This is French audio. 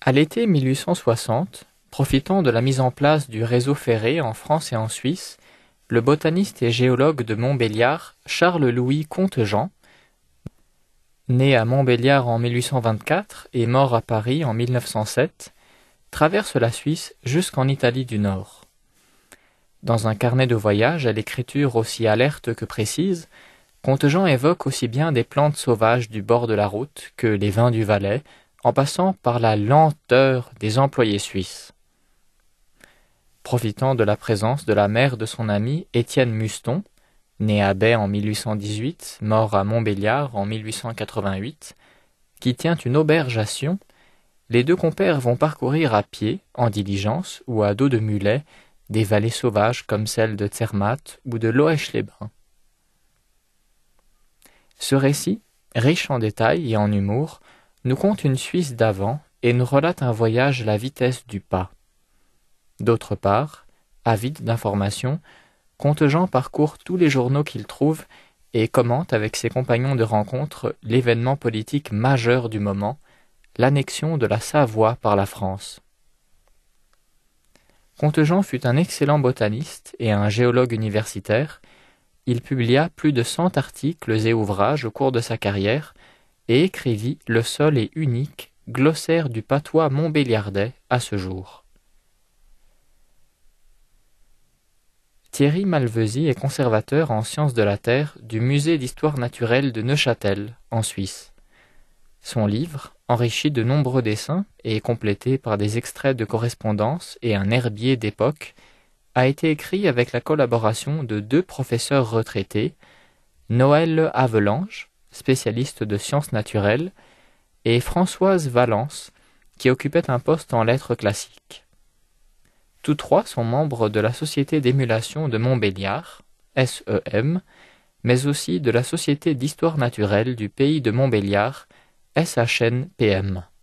À l'été 1860, profitant de la mise en place du réseau ferré en France et en Suisse, le botaniste et géologue de Montbéliard, Charles-Louis Contejean, né à Montbéliard en 1824 et mort à Paris en 1907, traverse la Suisse jusqu'en Italie du Nord. Dans un carnet de voyage à l'écriture aussi alerte que précise, Contejean évoque aussi bien des plantes sauvages du bord de la route que les vins du Valais, en passant par la lenteur des employés suisses. Profitant de la présence de la mère de son ami Étienne Muston, né à Baie en 1818, mort à Montbéliard en 1888, qui tient une auberge à Sion, les deux compères vont parcourir à pied, en diligence ou à dos de mulet, des vallées sauvages comme celle de Zermatt ou de Loèche-les-Bains. Ce récit, riche en détails et en humour, nous conte une Suisse d'avant et nous relate un voyage à la vitesse du pas. D'autre part, avide d'informations, Contejean parcourt tous les journaux qu'il trouve et commente avec ses compagnons de rencontre l'événement politique majeur du moment, l'annexion de la Savoie par la France. Contejean fut un excellent botaniste et un géologue universitaire. Il publia plus de 100 articles et ouvrages au cours de sa carrière et écrivit le seul et unique glossaire du patois montbéliardais à ce jour. Thierry Malvezy est conservateur en sciences de la Terre du Musée d'histoire naturelle de Neuchâtel, en Suisse. Son livre, enrichi de nombreux dessins et complété par des extraits de correspondances et un herbier d'époque, a été écrit avec la collaboration de deux professeurs retraités, Noël Havelange, spécialiste de sciences naturelles, et Françoise Valence, qui occupait un poste en lettres classiques. Tous trois sont membres de la Société d'émulation de Montbéliard, SEM, mais aussi de la Société d'histoire naturelle du pays de Montbéliard, SHNPM.